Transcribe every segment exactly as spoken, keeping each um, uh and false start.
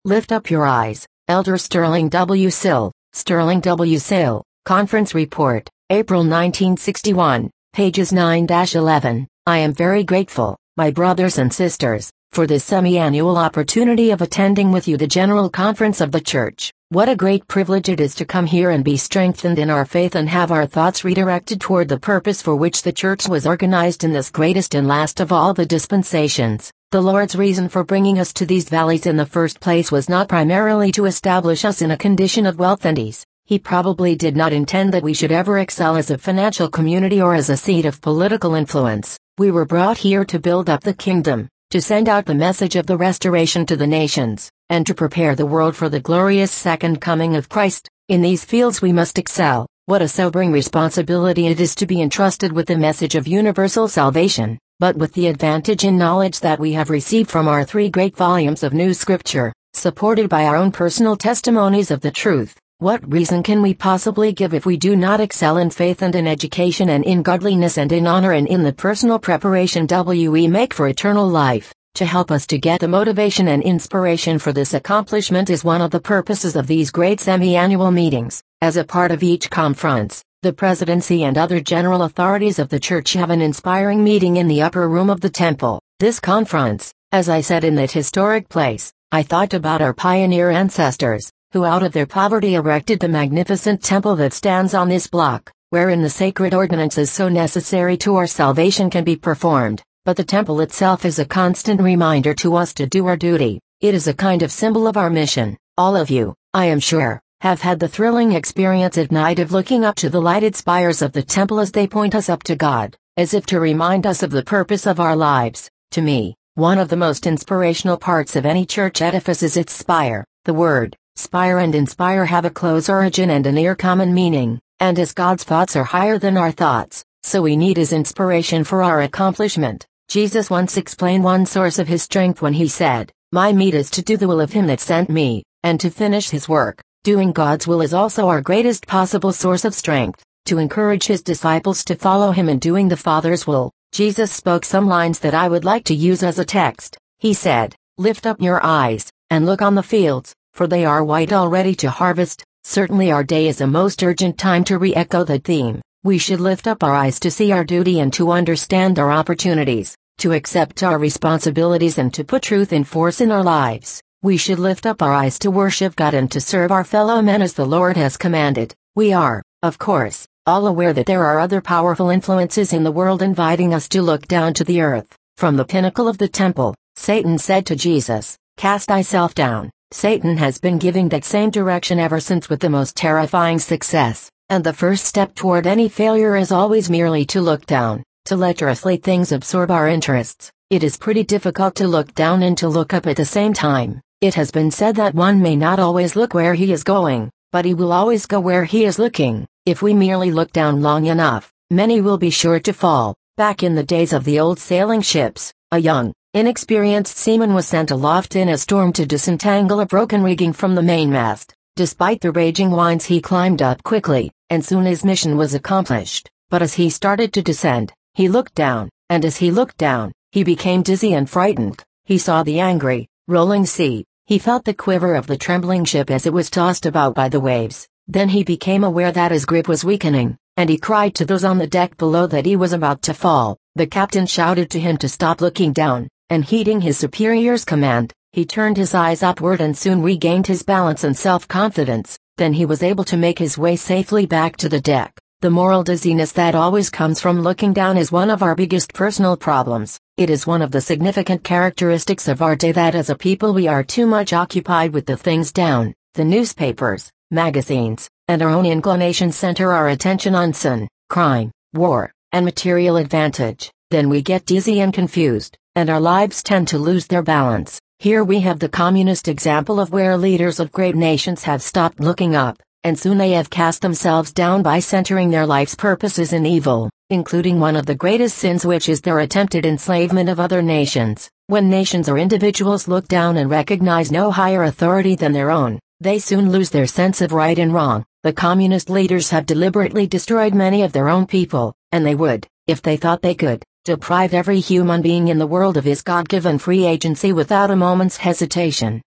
Lift up your eyes. Elder Sterling W. Sill, Sterling W. Sill, Conference Report, April nineteen sixty-one, pages nine to eleven. I am very grateful, my brothers and sisters, for this semi-annual opportunity of attending with you the General Conference of the Church. What a great privilege it is to come here and be strengthened in our faith and have our thoughts redirected toward the purpose for which the Church was organized in this greatest and last of all the dispensations. The Lord's reason for bringing us to these valleys in the first place was not primarily to establish us in a condition of wealth and ease. He probably did not intend that we should ever excel as a financial community or as a seat of political influence. We were brought here to build up the kingdom, to send out the message of the restoration to the nations, and to prepare the world for the glorious second coming of Christ. In these fields we must excel. What a sobering responsibility it is to be entrusted with the message of universal salvation, but with the advantage in knowledge that we have received from our three great volumes of new scripture, supported by our own personal testimonies of the truth. What reason can we possibly give if we do not excel in faith and in education and in godliness and in honor and in the personal preparation we make for eternal life? To help us to get the motivation and inspiration for this accomplishment is one of the purposes of these great semi-annual meetings. As a part of each conference, the presidency and other general authorities of the church have an inspiring meeting in the upper room of the temple. This conference, as I said in that historic place, I thought about our pioneer ancestors, who out of their poverty erected the magnificent temple that stands on this block, wherein the sacred ordinances so necessary to our salvation can be performed. But the temple itself is a constant reminder to us to do our duty. It is a kind of symbol of our mission. All of you, I am sure, have had the thrilling experience at night of looking up to the lighted spires of the temple as they point us up to God, as if to remind us of the purpose of our lives. To me, one of the most inspirational parts of any church edifice is its spire. The word spire and inspire have a close origin and a near common meaning, and as God's thoughts are higher than our thoughts, so we need His inspiration for our accomplishment. Jesus once explained one source of His strength when He said, "My meat is to do the will of Him that sent me, and to finish His work." Doing God's will is also our greatest possible source of strength. To encourage His disciples to follow Him in doing the Father's will, Jesus spoke some lines that I would like to use as a text. He said, "Lift up your eyes, and look on the fields, for they are white already to harvest." Certainly our day is a most urgent time to re-echo that theme. We should lift up our eyes to see our duty and to understand our opportunities, to accept our responsibilities and to put truth in force in our lives. We should lift up our eyes to worship God and to serve our fellow men as the Lord has commanded. We are, of course, all aware that there are other powerful influences in the world inviting us to look down to the earth. From the pinnacle of the temple, Satan said to Jesus, "Cast thyself down." Satan has been giving that same direction ever since with the most terrifying success, and the first step toward any failure is always merely to look down, to let earthly things absorb our interests. It is pretty difficult to look down and to look up at the same time. It has been said that one may not always look where he is going, but he will always go where he is looking. If we merely look down long enough, many will be sure to fall. Back in the days of the old sailing ships, a young, inexperienced seaman was sent aloft in a storm to disentangle a broken rigging from the mainmast. Despite the raging winds he climbed up quickly, and soon his mission was accomplished. But as he started to descend, he looked down, and as he looked down, he became dizzy and frightened. He saw the angry, rolling sea. He felt the quiver of the trembling ship as it was tossed about by the waves. Then he became aware that his grip was weakening, and he cried to those on the deck below that he was about to fall. The captain shouted to him to stop looking down, and heeding his superior's command, he turned his eyes upward and soon regained his balance and self-confidence. Then he was able to make his way safely back to the deck. The moral dizziness that always comes from looking down is one of our biggest personal problems. It is one of the significant characteristics of our day that as a people we are too much occupied with the things down. The newspapers, magazines, and our own inclinations center our attention on sin, crime, war, and material advantage. Then we get dizzy and confused, and our lives tend to lose their balance. Here we have the communist example of where leaders of great nations have stopped looking up, and soon they have cast themselves down by centering their life's purposes in evil, including one of the greatest sins, which is their attempted enslavement of other nations. When nations or individuals look down and recognize no higher authority than their own, they soon lose their sense of right and wrong. The communist leaders have deliberately destroyed many of their own people, and they would, if they thought they could, deprive every human being in the world of his God-given free agency without a moment's hesitation.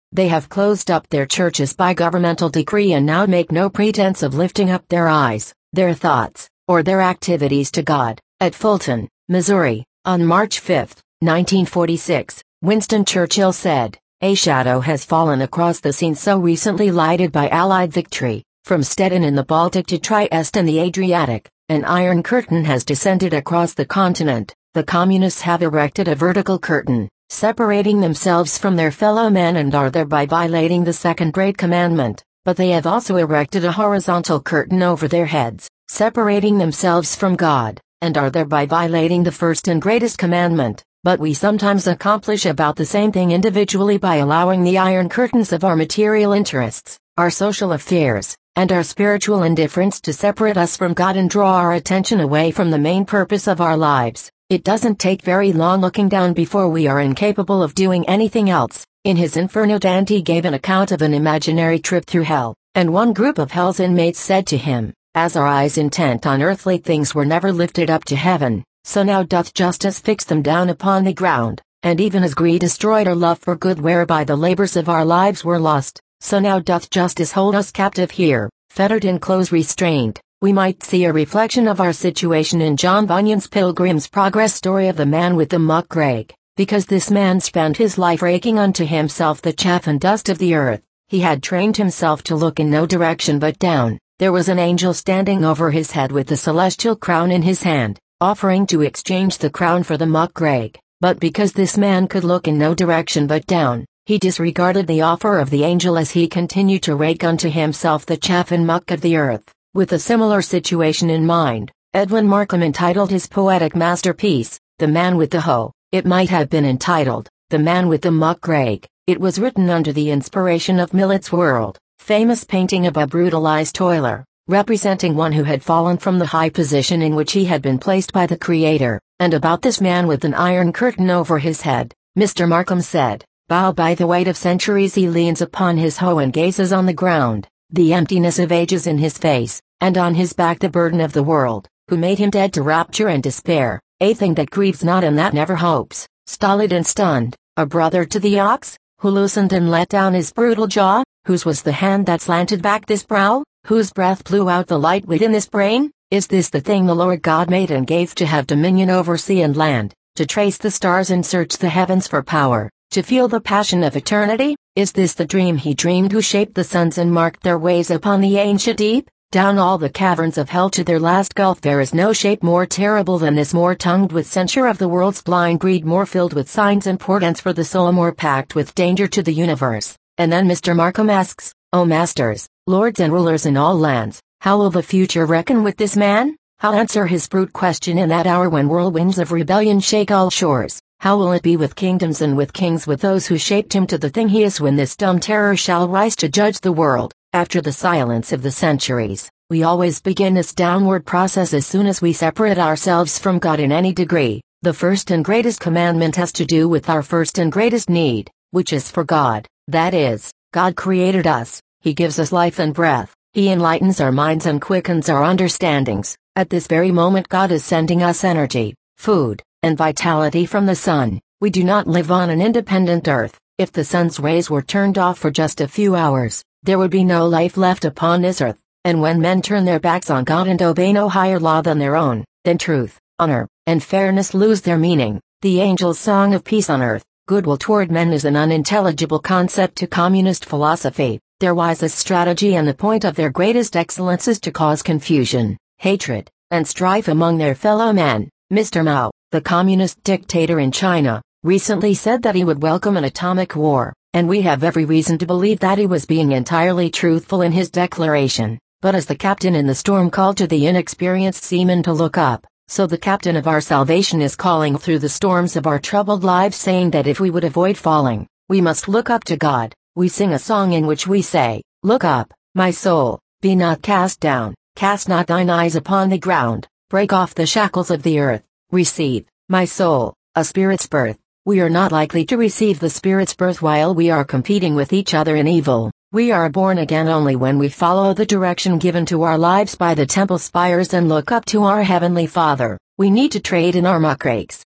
They have closed up their churches by governmental decree and now make no pretense of lifting up their eyes, their thoughts, or their activities to God. At Fulton, Missouri, on March fifth, nineteen forty-six, Winston Churchill said, "A shadow has fallen across the scene so recently lighted by Allied victory. From Stettin in the Baltic to Trieste in the Adriatic, an iron curtain has descended across the continent. The communists have erected a vertical curtain, separating themselves from their fellow men and are thereby violating the second great commandment, but they have also erected a horizontal curtain over their heads, separating themselves from God, and are thereby violating the first and greatest commandment. But we sometimes accomplish about the same thing individually by allowing the iron curtains of our material interests, our social affairs, and our spiritual indifference to separate us from God and draw our attention away from the main purpose of our lives. It doesn't take very long looking down before we are incapable of doing anything else." In his Inferno, Dante gave an account of an imaginary trip through hell, and one group of hell's inmates said to him, "As our eyes intent on earthly things were never lifted up to heaven, so now doth justice fix them down upon the ground, and even as greed destroyed our love for good whereby the labors of our lives were lost, so now doth justice hold us captive here, fettered in close restraint." We might see a reflection of our situation in John Bunyan's Pilgrim's Progress story of the man with the muck rake. Because this man spent his life raking unto himself the chaff and dust of the earth, he had trained himself to look in no direction but down. There was an angel standing over his head with the celestial crown in his hand, offering to exchange the crown for the muck rake. But because this man could look in no direction but down, he disregarded the offer of the angel as he continued to rake unto himself the chaff and muck of the earth. With a similar situation in mind, Edwin Markham entitled his poetic masterpiece, The Man with the Hoe. It might have been entitled, The Man with the Muck Rake. It was written under the inspiration of Millet's World, famous painting of a brutalized toiler, representing one who had fallen from the high position in which he had been placed by the Creator, and about this man with an iron curtain over his head. Mister Markham said, "Bowed by the weight of centuries he leans upon his hoe and gazes on the ground, the emptiness of ages in his face, and on his back the burden of the world, who made him dead to rapture and despair, a thing that grieves not and that never hopes, stolid and stunned, a brother to the ox, who loosened and let down his brutal jaw, whose was the hand that slanted back this brow, whose breath blew out the light within this brain? Is this the thing the Lord God made and gave to have dominion over sea and land, to trace the stars and search the heavens for power, to feel the passion of eternity? Is this the dream he dreamed who shaped the suns and marked their ways upon the ancient deep? Down all the caverns of hell to their last gulf there is no shape more terrible than this, more tongued with censure of the world's blind greed, more filled with signs and portents for the soul, more packed with danger to the universe." And then Mister Markham asks, "O masters, lords and rulers in all lands, how will the future reckon with this man? How answer his brute question in that hour when whirlwinds of rebellion shake all shores? How will it be with kingdoms and with kings, with those who shaped him to the thing he is, when this dumb terror shall rise to judge the world?" After the silence of the centuries, we always begin this downward process as soon as we separate ourselves from God in any degree. The first and greatest commandment has to do with our first and greatest need, which is for God. That is, God created us, He gives us life and breath, He enlightens our minds and quickens our understandings. At this very moment God is sending us energy, food, and vitality from the sun. We do not live on an independent earth. If the sun's rays were turned off for just a few hours, there would be no life left upon this earth. And when men turn their backs on God and obey no higher law than their own, then truth, honor, and fairness lose their meaning. The angel's song of peace on earth, goodwill toward men, is an unintelligible concept to communist philosophy. Their wisest strategy and the point of their greatest excellence is to cause confusion, hatred, and strife among their fellow men. Mister Mao, the communist dictator in China, recently said that he would welcome an atomic war, and we have every reason to believe that he was being entirely truthful in his declaration. But as the captain in the storm called to the inexperienced seaman to look up, so the captain of our salvation is calling through the storms of our troubled lives, saying that if we would avoid falling, we must look up to God. We sing a song in which we say, "Look up, my soul, be not cast down, cast not thine eyes upon the ground, break off the shackles of the earth, receive, my soul, a spirit's birth." We are not likely to receive the Spirit's birth while we are competing with each other in evil. We are born again only when we follow the direction given to our lives by the temple spires and look up to our Heavenly Father. We need to trade in our muckrakes,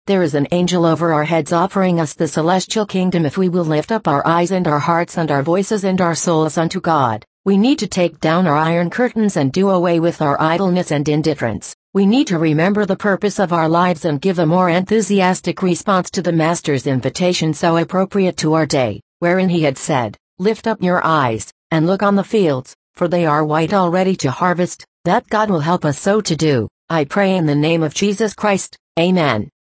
There is an angel over our heads offering us the celestial kingdom if we will lift up our eyes and our hearts and our voices and our souls unto God. We need to take down our iron curtains and do away with our idleness and indifference. We need to remember the purpose of our lives and give a more enthusiastic response to the Master's invitation so appropriate to our day, wherein he had said, "Lift up your eyes, and look on the fields, for they are white already to harvest." That God will help us so to do, I pray in the name of Jesus Christ. Amen.